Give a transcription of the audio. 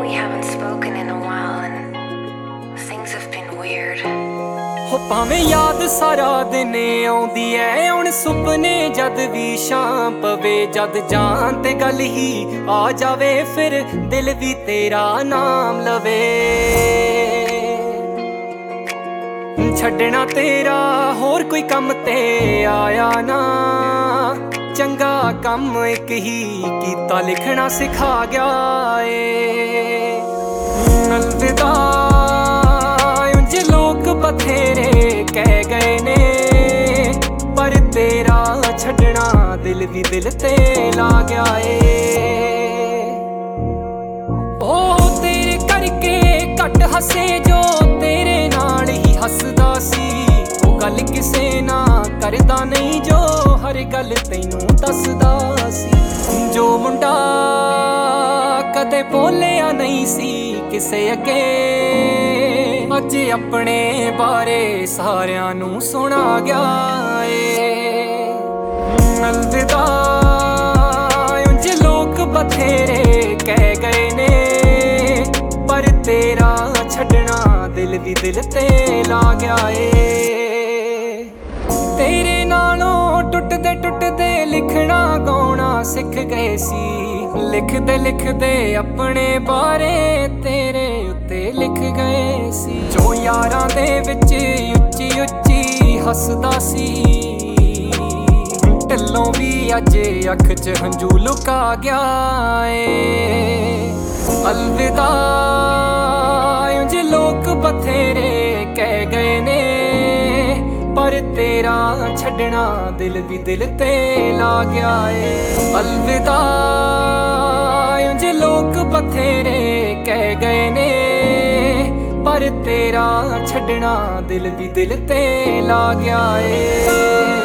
We haven't spoken in a while and things have been weird. ਹੋ ਭਾਵੇਂ ਯਾਦ ਸਾਰਾ ਦਿਨ ਆਉਂਦੀ ਐ ਹੁਣ ਸੁਪਨੇ ਜਦ ਵੀ ਸ਼ਾਮ ਪਵੇ ਜਦ ਜਾਨ ਤੇ ਗੱਲ ਹੀ ਆ ਜਾਵੇ ਫਿਰ ਦਿਲ ਵੀ ਤੇਰਾ ਨਾਮ ਲਵੇ ਛੱਡਣਾ ਤੇਰਾ ਹੋਰ ਕੋਈ ਕੰਮ ਤੇ ਆਇਆ ਨਾ ਚੰਗਾ ਕੰਮ ਇੱਕ ਹੀ ਕੀਤਾ ਲਿਖਣਾ ਸਿਖਾ ਗਿਆ ਏ ਅਲਵਿਦਾ ਲੋਕ ਬਥੇਰੇ ਕਹਿ ਗਏ ਨੇ ਪਰ ਤੇਰਾ ਛੱਡਣਾ ਦਿਲ ਵੀ ਦਿਲ ਤੇ ਲਾ ਗਿਆ ਏ ਉਹ ਤੇਰੇ ਕਰਕੇ ਘੱਟ ਹੱਸੇ ਜੋ ਤੇਰੇ ਨਾਲ ਹੀ ਹੱਸਦਾ ਸੀ ਉਹ ਗੱਲ ਕਿਸੇ ਨਾ ਕਰਦਾ ਨਹੀਂ ਜੋ ਹਰ ਗੱਲ ਤੈਨੂੰ ਦੱਸਦਾ ਸੀ ਜੋ ਮੁੰਡਾ ਕਦੇ ਬੋਲਿਆ ਨਹੀਂ ਸੀ ਕਿਸੇ ਅੱਗੇ ਅੱਜ ਆਪਣੇ ਬਾਰੇ ਸਾਰਿਆਂ ਨੂੰ ਸੁਣਾ ਗਿਆ ਏ ਅਲਵਿਦਾ ਉਂਝ ਲੋਕ ਬਥੇਰੇ ਕਹਿ ਗਏ ਨੇ ਪਰ ਤੇਰਾ ਛੱਡਣਾ ਦਿਲ ਵੀ ਦਿਲ ਤੇ ਲਾ ਗਿਆ ਏ ਤੇਰੇ ਨਾਲੋਂ ਟੁੱਟਦੇ ਟੁੱਟਦੇ ਲਿਖਣਾ ਗਾਉਣਾ ਸਿੱਖ ਗਏ ਸੀ ਲਿਖਦੇ ਲਿਖਦੇ ਆਪਣੇ ਬਾਰੇ ਤੇਰੇ ਉੱਤੇ ਲਿਖ ਗਏ ਸੀ ਜੋ ਯਾਰਾਂ ਦੇ ਵਿੱਚ ਉੱਚੀ ਉੱਚੀ ਹੱਸਦਾ ਸੀ ਢਿੱਲੋਂ ਵੀ ਅੱਜ ਅੱਖ 'ਚ ਹੰਝੂ ਲੁਕਾ ਗਿਆ ਏ ਅਲਵਿਦਾ ਉਂਝ ਲੋਕ ਬਥੇਰੇ ਕਹਿ ਗਏ ਨੇ ਪਰ ਤੇਰਾ ਛੱਡਣਾ ਦਿਲ ਵੀ ਦਿਲ ਤੇ ਲਾ ਗਿਆ ਏ ਅਲਵਿਦਾ ਉਂਝ ਲੋਕ ਬਥੇਰੇ ਕਹਿ ਗਏ ਨੇ ਪਰ ਤੇਰਾ ਛੱਡਣਾ ਦਿਲ ਵੀ ਦਿਲ ਤੇ ਲਾ ਗਿਆ ਏ